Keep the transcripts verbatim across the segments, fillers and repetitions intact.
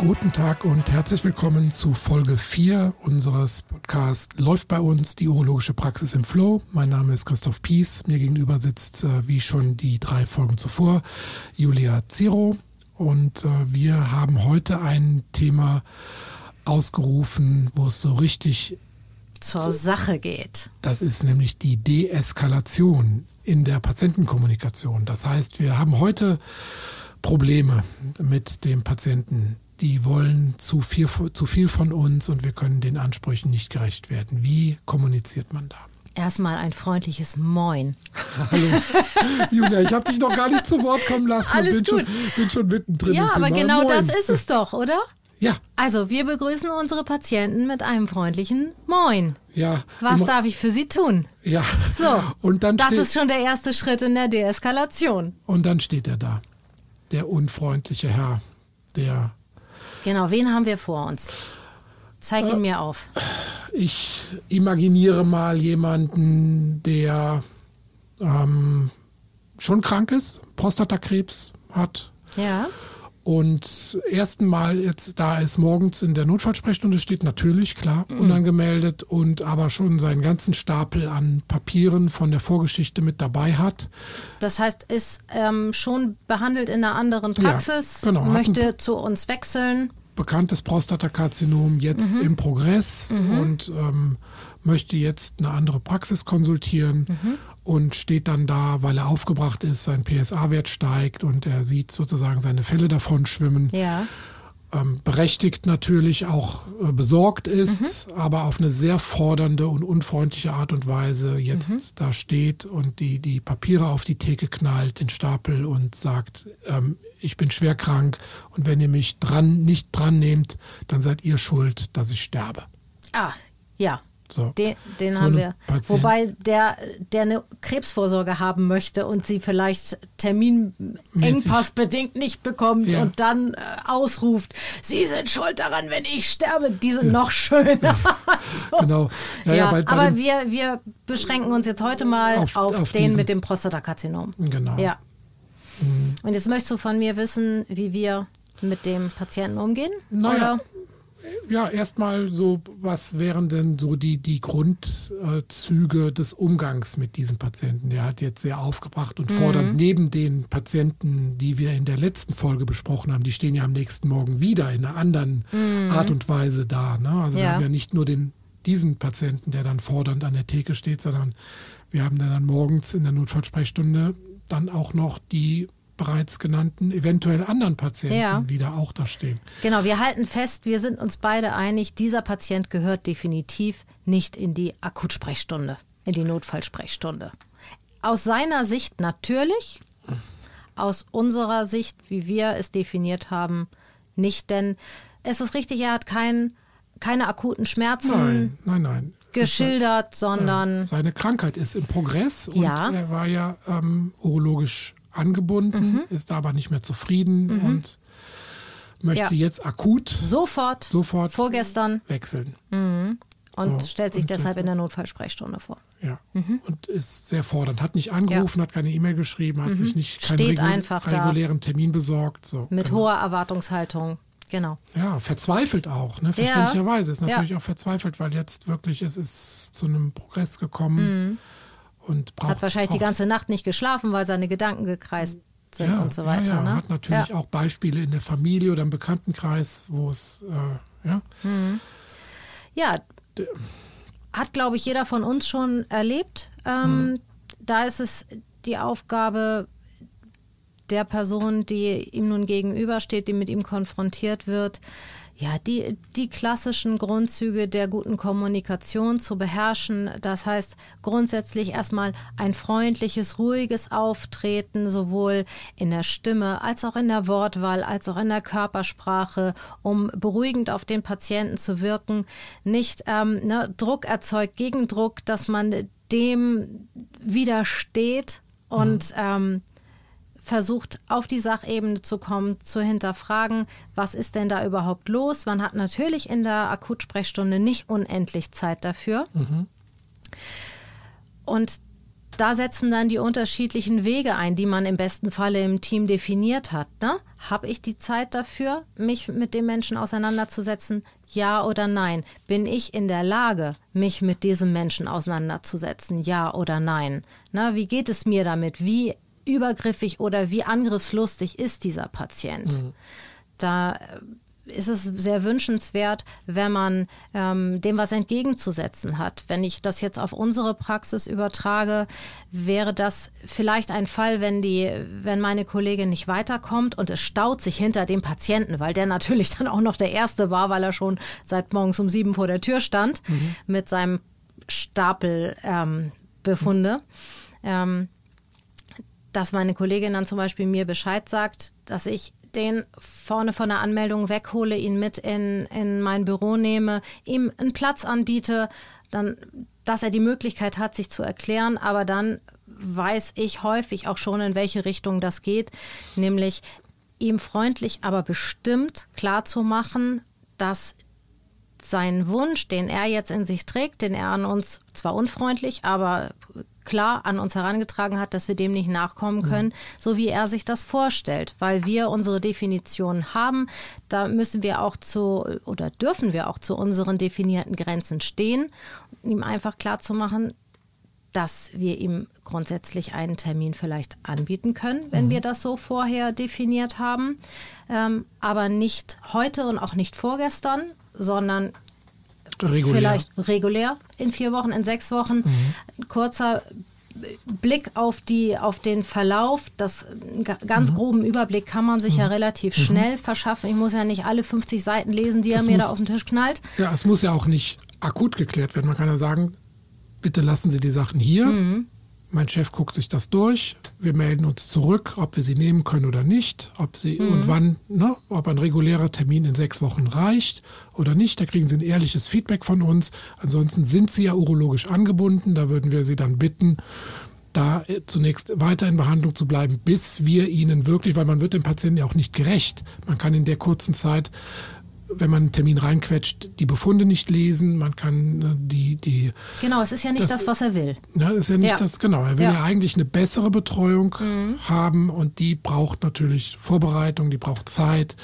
Guten Tag und herzlich willkommen zu Folge vier unseres Podcasts Läuft bei uns die urologische Praxis im Flow. Mein Name ist Christoph Pies. Mir gegenüber sitzt, äh, wie schon die drei Folgen zuvor, Julia Zero. Und äh, wir haben heute ein Thema ausgerufen, wo es so richtig zur Sache geht. Das ist nämlich die Deeskalation in der Patientenkommunikation. Das heißt, wir haben heute Probleme mit dem Patienten. Die wollen zu viel, zu viel von uns und wir können den Ansprüchen nicht gerecht werden. Wie kommuniziert man da? Erstmal ein freundliches Moin. Hallo. Julia, ich habe dich noch gar nicht zu Wort kommen lassen. Alles bin gut. Schon, bin schon mittendrin. Ja, aber genau Moin. Das ist es doch, oder? Ja. Also, wir begrüßen unsere Patienten mit einem freundlichen Moin. Ja. Was immer, darf ich für Sie tun? Ja. So, und dann das steht, ist schon der erste Schritt in der Deeskalation. Und dann steht er da, der unfreundliche Herr, der... Genau, wen haben wir vor uns? Zeig ihn äh, mir auf. Ich imaginiere mal jemanden, der ähm, schon krank ist, Prostatakrebs hat. Ja. Und ersten Mal jetzt da ist, morgens in der Notfallsprechstunde steht, natürlich, klar, mhm. unangemeldet und aber schon seinen ganzen Stapel an Papieren von der Vorgeschichte mit dabei hat. Das heißt, ist ähm, schon behandelt in einer anderen Praxis, ja, genau, möchte zu uns wechseln. Bekanntes Prostatakarzinom jetzt mhm. im Progress mhm. und ähm, möchte jetzt eine andere Praxis konsultieren mhm. und steht dann da, weil er aufgebracht ist, sein P S A-Wert steigt und er sieht sozusagen seine Fälle davon schwimmen. Ja. Ähm, berechtigt natürlich auch äh, besorgt ist, mhm. aber auf eine sehr fordernde und unfreundliche Art und Weise jetzt mhm. da steht und die, die Papiere auf die Theke knallt, den Stapel und sagt, ähm, ich bin schwer krank und wenn ihr mich dran nicht dran nehmt, dann seid ihr schuld, dass ich sterbe. Ah, ja. So. Den, den so haben wir. Patient. Wobei der, der eine Krebsvorsorge haben möchte und sie vielleicht terminengpassbedingt nicht bekommt ja. und dann äh, ausruft, Sie sind schuld daran, wenn ich sterbe. Die sind ja. noch schöner. so. Genau. Ja, ja, ja, bei, bei aber dem, wir, wir beschränken uns jetzt heute mal auf, auf, auf den diesen. mit dem Prostatakarzinom. Genau. Ja. Mhm. Und jetzt möchtest du von mir wissen, wie wir mit dem Patienten umgehen? Naja. Oder? Ja, erstmal so, was wären denn so die, die Grundzüge des Umgangs mit diesem Patienten? Der hat jetzt sehr aufgebracht und mhm. fordernd neben den Patienten, die wir in der letzten Folge besprochen haben, die stehen ja am nächsten Morgen wieder in einer anderen mhm. Art und Weise da. Ne? Also ja. wir haben ja nicht nur den, diesen Patienten, der dann fordernd an der Theke steht, sondern wir haben dann morgens in der Notfallsprechstunde dann auch noch die bereits genannten, eventuell anderen Patienten, ja. die da auch da stehen. Genau, wir halten fest, wir sind uns beide einig, dieser Patient gehört definitiv nicht in die Akutsprechstunde, in die Notfallsprechstunde. Aus seiner Sicht natürlich, aus unserer Sicht, wie wir es definiert haben, nicht, denn es ist richtig, er hat kein, keine akuten Schmerzen nein, nein, nein. geschildert, sondern... Äh, seine Krankheit ist im Progress und ja. er war ja ähm, urologisch angebunden, mhm. ist aber nicht mehr zufrieden mhm. und möchte ja. jetzt akut sofort, sofort vorgestern wechseln. Mhm. Und so. stellt sich und deshalb in der Notfallsprechstunde vor. Ja, mhm. und ist sehr fordernd. Hat nicht angerufen, ja. hat keine E-Mail geschrieben, hat mhm. sich nicht keinen Steht regul- einfach regulären da. Termin besorgt. So, Mit genau. hoher Erwartungshaltung, genau. Ja, verzweifelt auch, ne? Verständlicherweise. Ist natürlich ja. auch verzweifelt, weil jetzt wirklich es ist zu einem Progress gekommen. Mhm. Und braucht, hat wahrscheinlich braucht, die ganze Nacht nicht geschlafen, weil seine Gedanken gekreist sind ja, und so weiter. Ja, ja. Ne? Hat natürlich ja. auch Beispiele in der Familie oder im Bekanntenkreis, wo es, äh, ja. Mhm. Ja, D- hat, glaube ich, jeder von uns schon erlebt. Ähm, mhm. Da ist es die Aufgabe der Person, die ihm nun gegenübersteht, die mit ihm konfrontiert wird, ja, die, die klassischen Grundzüge der guten Kommunikation zu beherrschen. Das heißt, grundsätzlich erstmal ein freundliches, ruhiges Auftreten, sowohl in der Stimme als auch in der Wortwahl, als auch in der Körpersprache, um beruhigend auf den Patienten zu wirken. Nicht ähm, ne, Druck erzeugt Gegendruck, dass man dem widersteht und mhm. ähm, versucht, auf die Sachebene zu kommen, zu hinterfragen, was ist denn da überhaupt los? Man hat natürlich in der Akutsprechstunde nicht unendlich Zeit dafür. Mhm. Und da setzen dann die unterschiedlichen Wege ein, die man im besten Falle im Team definiert hat. Ne? Habe ich die Zeit dafür, mich mit dem Menschen auseinanderzusetzen? Ja oder nein? Bin ich in der Lage, mich mit diesem Menschen auseinanderzusetzen? Ja oder nein? Na, wie geht es mir damit? Wie übergriffig oder wie angriffslustig ist dieser Patient? Mhm. Da ist es sehr wünschenswert, wenn man ähm, dem was entgegenzusetzen hat. Wenn ich das jetzt auf unsere Praxis übertrage, wäre das vielleicht ein Fall, wenn die, wenn meine Kollegin nicht weiterkommt und es staut sich hinter dem Patienten, weil der natürlich dann auch noch der Erste war, weil er schon seit morgens um sieben vor der Tür stand mhm. mit seinem Stapel ähm, Befunde. Mhm. Ähm, dass meine Kollegin dann zum Beispiel mir Bescheid sagt, dass ich den vorne von der Anmeldung weghole, ihn mit in, in mein Büro nehme, ihm einen Platz anbiete, dann, dass er die Möglichkeit hat, sich zu erklären, aber dann weiß ich häufig auch schon, in welche Richtung das geht, nämlich ihm freundlich, aber bestimmt klarzumachen, dass sein Wunsch, den er jetzt in sich trägt, den er an uns zwar unfreundlich, aber klar an uns herangetragen hat, dass wir dem nicht nachkommen können, mhm. so wie er sich das vorstellt, weil wir unsere Definition haben. Da müssen wir auch zu oder dürfen wir auch zu unseren definierten Grenzen stehen, um ihm einfach klarzumachen, dass wir ihm grundsätzlich einen Termin vielleicht anbieten können, wenn mhm. wir das so vorher definiert haben, ähm, aber nicht heute und auch nicht vorgestern, sondern regulär. Vielleicht regulär in vier Wochen, in sechs Wochen. Mhm. Ein kurzer Blick auf die, auf den Verlauf, das ganz mhm. groben Überblick kann man sich mhm. ja relativ mhm. schnell verschaffen. Ich muss ja nicht alle fünfzig Seiten lesen, die es er mir muss, da auf den Tisch knallt. Ja, es muss ja auch nicht akut geklärt werden. Man kann ja sagen, bitte lassen Sie die Sachen hier. Mhm. Mein Chef guckt sich das durch. Wir melden uns zurück, ob wir sie nehmen können oder nicht, ob sie mhm. und wann, ne, ob ein regulärer Termin in sechs Wochen reicht oder nicht. Da kriegen Sie ein ehrliches Feedback von uns. Ansonsten sind Sie ja urologisch angebunden. Da würden wir Sie dann bitten, da zunächst weiter in Behandlung zu bleiben, bis wir Ihnen wirklich, weil man wird dem Patienten ja auch nicht gerecht. Man kann in der kurzen Zeit, wenn man einen Termin reinquetscht, die Befunde nicht lesen, man kann die... die genau, es ist ja nicht das, das was er will. Ja, ist ja nicht ja. das, genau. Er will ja. ja eigentlich eine bessere Betreuung mhm. haben und die braucht natürlich Vorbereitung, die braucht Zeit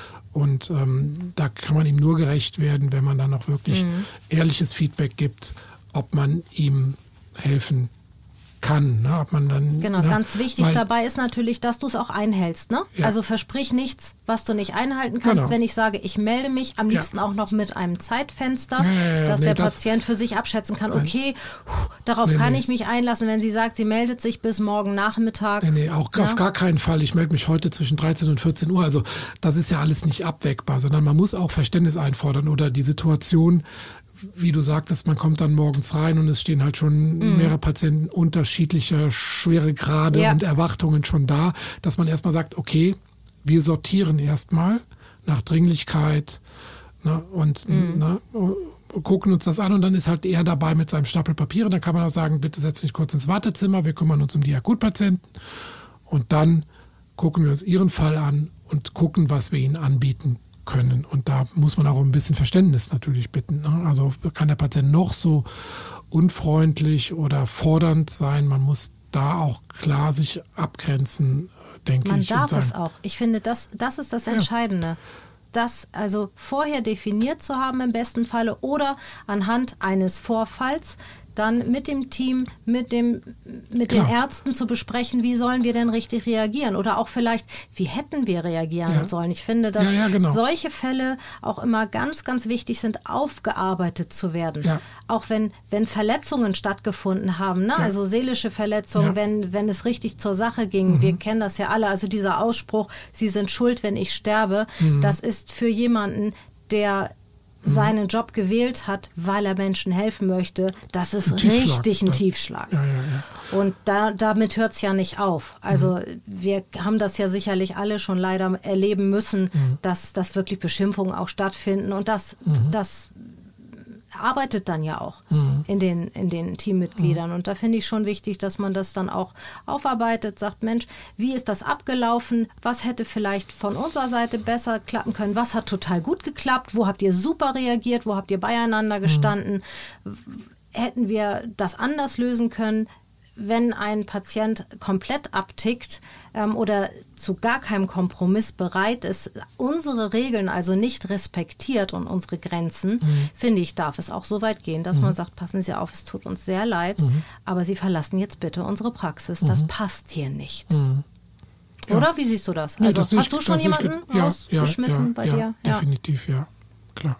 und ähm, da kann man ihm nur gerecht werden, wenn man dann auch wirklich mhm. ehrliches Feedback gibt, ob man ihm helfen kann, ne? Ob man dann, genau, ne? Ganz wichtig weil, dabei ist natürlich, dass du es auch einhältst. Ne? Ja. Also versprich nichts, was du nicht einhalten kannst. Genau. Wenn ich sage, ich melde mich, am liebsten ja. auch noch mit einem Zeitfenster, ja, ja, ja, dass nee, der das, Patient für sich abschätzen kann, okay, pff, darauf nee, kann nee. ich mich einlassen, wenn sie sagt, sie meldet sich bis morgen Nachmittag. Nee, nee, auch ja? auf gar keinen Fall. Ich melde mich heute zwischen dreizehn und vierzehn Uhr. Also das ist ja alles nicht abwägbar, sondern man muss auch Verständnis einfordern oder die Situation, wie du sagtest, man kommt dann morgens rein und es stehen halt schon mm. mehrere Patienten unterschiedlicher Schweregrade ja. und Erwartungen schon da, dass man erstmal sagt, okay, wir sortieren erstmal nach Dringlichkeit, ne, und mm. ne, gucken uns das an und dann ist halt er dabei mit seinem Stapel Papiere. Dann kann man auch sagen, bitte setz dich kurz ins Wartezimmer, wir kümmern uns um die Akutpatienten und dann gucken wir uns ihren Fall an und gucken, was wir ihnen anbieten können. Und da muss man auch ein bisschen Verständnis natürlich bitten. Ne? Also kann der Patient noch so unfreundlich oder fordernd sein. Man muss da auch klar sich abgrenzen, denke man ich. Man darf es auch. Ich finde, das, das ist das Entscheidende. Ja. Das also vorher definiert zu haben im besten Falle oder anhand eines Vorfalls dann mit dem Team, mit dem, mit den Ärzten zu besprechen, wie sollen wir denn richtig reagieren oder auch vielleicht, wie hätten wir reagieren ja. sollen. Ich finde, dass ja, ja, genau. solche Fälle auch immer ganz, ganz wichtig sind, aufgearbeitet zu werden. Ja. Auch wenn, wenn Verletzungen stattgefunden haben, ne? Ja. Also seelische Verletzungen, ja. wenn, wenn es richtig zur Sache ging. Mhm. Wir kennen das ja alle. Also dieser Ausspruch, Sie sind schuld, wenn ich sterbe, mhm. das ist für jemanden, der seinen Job gewählt hat, weil er Menschen helfen möchte, das ist ein richtig ein das, Tiefschlag. Ja, ja, ja. Und da, damit hört es ja nicht auf. Also mhm. wir haben das ja sicherlich alle schon leider erleben müssen, mhm. dass, dass wirklich Beschimpfungen auch stattfinden und das, mhm. das arbeitet dann ja auch mhm. in den, in den Teammitgliedern. Mhm. Und da finde ich schon wichtig, dass man das dann auch aufarbeitet, sagt, Mensch, wie ist das abgelaufen? Was hätte vielleicht von unserer Seite besser klappen können? Was hat total gut geklappt? Wo habt ihr super reagiert? Wo habt ihr beieinander gestanden? Mhm. Hätten wir das anders lösen können? wenn ein Patient komplett abtickt ähm, oder zu gar keinem Kompromiss bereit ist, unsere Regeln also nicht respektiert und unsere Grenzen, mhm. finde ich, darf es auch so weit gehen, dass mhm. man sagt, passen Sie auf, es tut uns sehr leid, mhm. aber Sie verlassen jetzt bitte unsere Praxis. Mhm. Das passt hier nicht. Mhm. Ja. Oder? Wie siehst du das? Nee, also das hast ich, du schon jemanden ich, ja, rausgeschmissen ja, bei ja, dir? Ja, definitiv, ja. Klar.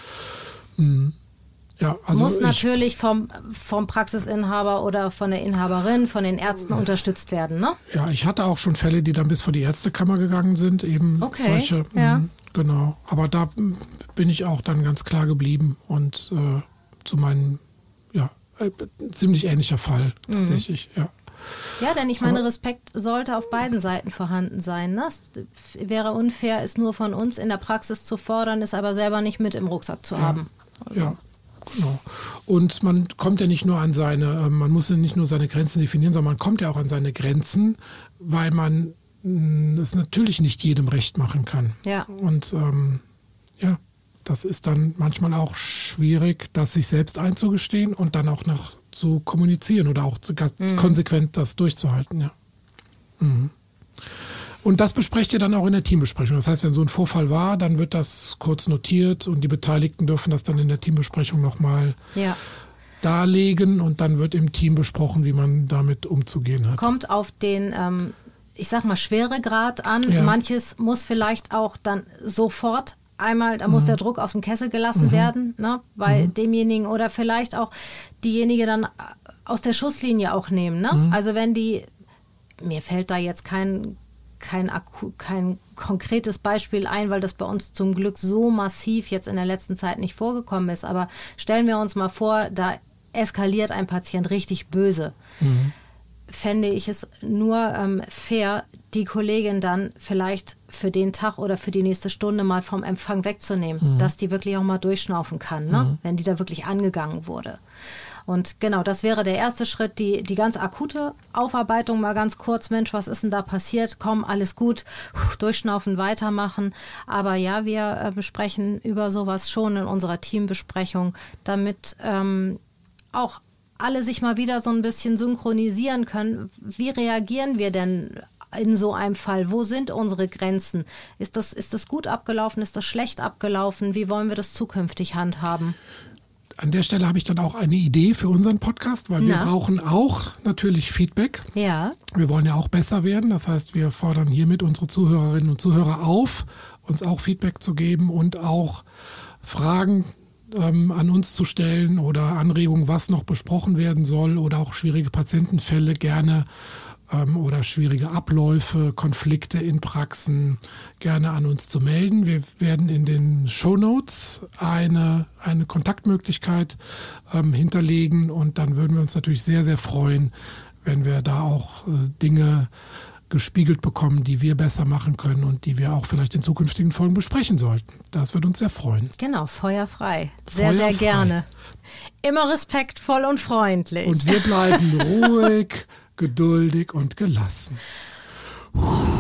Mhm. Ja, also muss ich, natürlich vom, vom Praxisinhaber oder von der Inhaberin, von den Ärzten unterstützt werden, ne? Ja, ich hatte auch schon Fälle, die dann bis vor die Ärztekammer gegangen sind, eben okay, solche. Ja. Mh, genau. Aber da bin ich auch dann ganz klar geblieben und äh, zu meinem, ja, äh, ziemlich ähnlicher Fall tatsächlich, mhm. ja. Ja, denn ich meine, Respekt sollte auf beiden Seiten vorhanden sein. Ne? Es wäre unfair, es nur von uns in der Praxis zu fordern, es aber selber nicht mit im Rucksack zu ja. haben. Also. Ja. Genau. Und man kommt ja nicht nur an seine, man muss ja nicht nur seine Grenzen definieren, sondern man kommt ja auch an seine Grenzen, weil man es natürlich nicht jedem recht machen kann. Ja. Und ähm, ja, das ist dann manchmal auch schwierig, das sich selbst einzugestehen und dann auch noch zu kommunizieren oder auch zu, mhm. konsequent das durchzuhalten. Ja. Mhm. Und das besprecht ihr dann auch in der Teambesprechung. Das heißt, wenn so ein Vorfall war, dann wird das kurz notiert und die Beteiligten dürfen das dann in der Teambesprechung nochmal ja. darlegen und dann wird im Team besprochen, wie man damit umzugehen hat. Kommt auf den, ähm, ich sag mal, Schweregrad an. Ja. Manches muss vielleicht auch dann sofort einmal, da muss mhm. der Druck aus dem Kessel gelassen mhm. werden, ne, bei mhm. demjenigen oder vielleicht auch diejenige dann aus der Schusslinie auch nehmen. Ne? Mhm. Also wenn die, mir fällt da jetzt kein Kein, kein konkretes Beispiel ein, weil das bei uns zum Glück so massiv jetzt in der letzten Zeit nicht vorgekommen ist. Aber stellen wir uns mal vor, da eskaliert ein Patient richtig böse. Mhm. Fände ich es nur ähm, fair, die Kollegin dann vielleicht für den Tag oder für die nächste Stunde mal vom Empfang wegzunehmen, mhm. dass die wirklich auch mal durchschnaufen kann, ne? Mhm. wenn die da wirklich angegangen wurde. Und genau, das wäre der erste Schritt, die, die ganz akute Aufarbeitung mal ganz kurz. Mensch, was ist denn da passiert? Komm, alles gut, Puh, durchschnaufen, weitermachen. Aber ja, wir äh, besprechen über sowas schon in unserer Teambesprechung, damit ähm, auch alle sich mal wieder so ein bisschen synchronisieren können. Wie reagieren wir denn in so einem Fall? Wo sind unsere Grenzen? Ist das, ist das gut abgelaufen? Ist das schlecht abgelaufen? Wie wollen wir das zukünftig handhaben? An der Stelle habe ich dann auch eine Idee für unseren Podcast, weil wir Na? brauchen auch natürlich Feedback. Ja. Wir wollen ja auch besser werden. Das heißt, wir fordern hiermit unsere Zuhörerinnen und Zuhörer auf, uns auch Feedback zu geben und auch Fragen ähm, an uns zu stellen oder Anregungen, was noch besprochen werden soll oder auch schwierige Patientenfälle gerne ähm, oder schwierige Abläufe, Konflikte in Praxen gerne an uns zu melden. Wir werden in den Shownotes eine, eine Kontaktmöglichkeit ähm, hinterlegen und dann würden wir uns natürlich sehr, sehr freuen, wenn wir da auch äh, Dinge gespiegelt bekommen, die wir besser machen können und die wir auch vielleicht in zukünftigen Folgen besprechen sollten. Das würde uns sehr freuen. Genau, feuerfrei. Sehr, feuerfrei. sehr gerne. Immer respektvoll und freundlich. Und wir bleiben ruhig, geduldig und gelassen. Puh.